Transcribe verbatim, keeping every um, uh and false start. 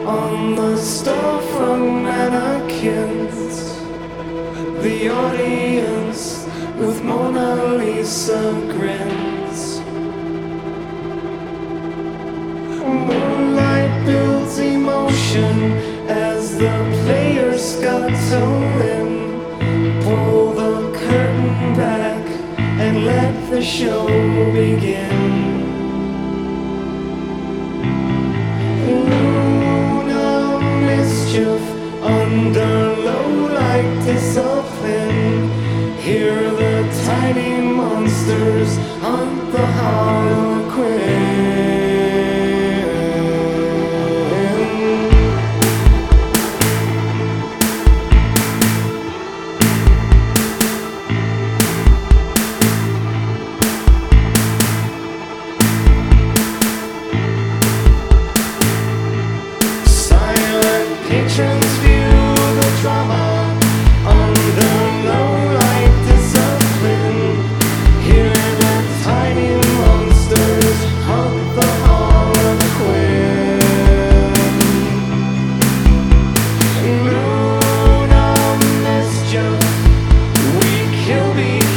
on the storefront mannequins. The audience with Mona Lisa grins. Moonlight builds emotion as the players scuttle in. Pull the curtain back and let the show begin. Luna mischief under low-light discipline. Hear the tiny monsters hunt the Harlequin. Patrons view the drama under low-light discipline. Hear the tiny monsters hunt the Harlequin. Luna mischief, we kill the